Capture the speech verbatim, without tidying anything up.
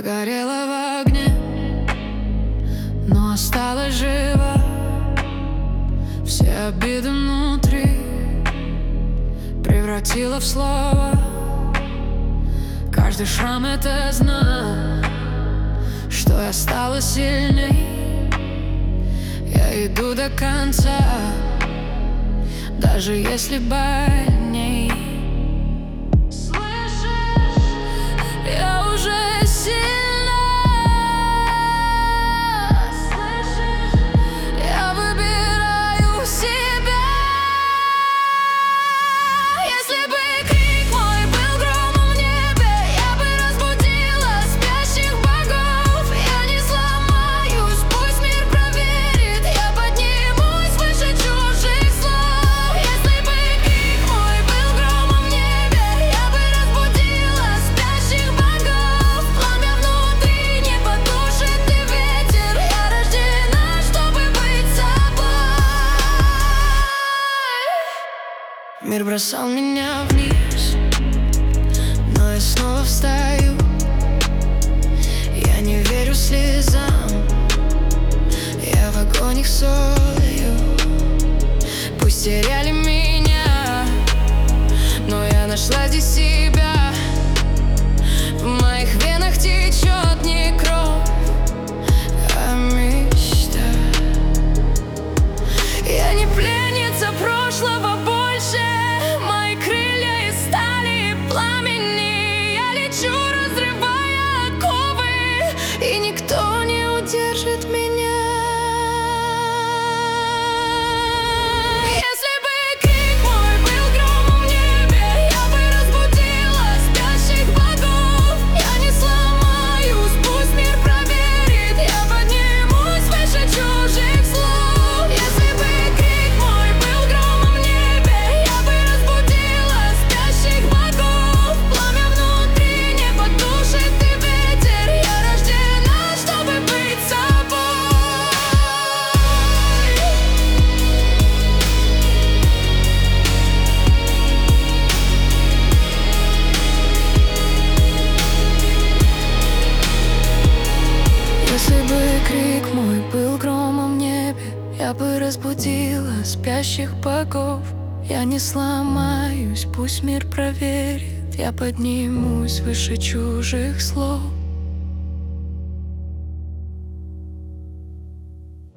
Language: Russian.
горела в огне, но осталась жива. Все обиды внутри превратила в слово. Каждый шрам — это знак, что я стала сильней. Я иду до конца, даже если больней. Слышишь, я уже сильна. Слышишь, я выбираю себя. Если бы крик мой был громом в небе, я бы разбудила спящих богов. Я не сломаюсь, пусть мир проверит, я поднимусь выше чужих слов. Если бы крик мой был громом в небе, я бы разбудила спящих богов. Пламя внутри не потушит и ветер, я рождена, чтобы быть собой. Мир бросал меня вниз, но я снова встаю. Я не верю слезам, я в огонь их солью. Пусть теряли меня, но я нашла здесь себя. В моих венах течет не кровь, а мечта. Я не пленница прошлого больше, мои крылья из стали и пламени. Я лечу, разрывая оковы, и никто не удержит меня. Если бы крик мой был громом в небе, я бы разбудила спящих богов. Я не сломаюсь, пусть мир проверит, я поднимусь выше чужих слов. Если бы крик мой был громом в небе, я бы разбудила спящих богов. Пламя внутри не потушит и ветер, я рождена, чтобы быть собой. Если бы крик мой был громом в небе, я бы разбудила спящих богов. Я не сломаюсь, пусть мир проверит, я поднимусь выше чужих слов.